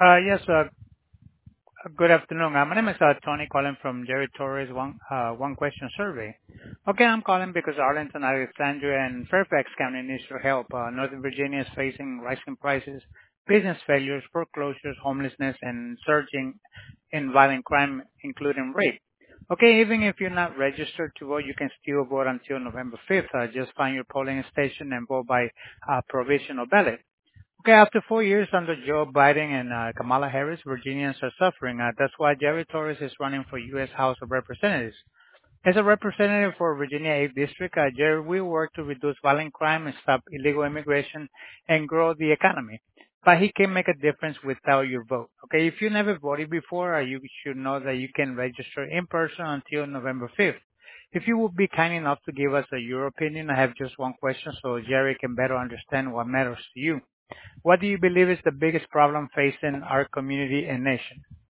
Yes, good afternoon. My name is Tony calling from Jerry Torres One Question Survey. Okay, I'm calling because Arlington, Alexandria, and Fairfax County needs your help. Northern Virginia is facing rising prices, business failures, foreclosures, homelessness, and surging in violent crime, including rape. Okay, even if you're not registered to vote, you can still vote until November 5th. Just find your polling station and vote by provisional ballot. Okay, after 4 years under Joe Biden and Kamala Harris, Virginians are suffering. That's why Jerry Torres is running for U.S. House of Representatives. As a representative for Virginia 8th District, Jerry will work to reduce violent crime and stop illegal immigration and grow the economy. But he can make a difference without your vote. Okay, if you never voted before, you should know that you can register in person until November 5th. If you would be kind enough to give us your opinion, I have just one question so Jerry can better understand what matters to you. What do you believe is the biggest problem facing our community and nation?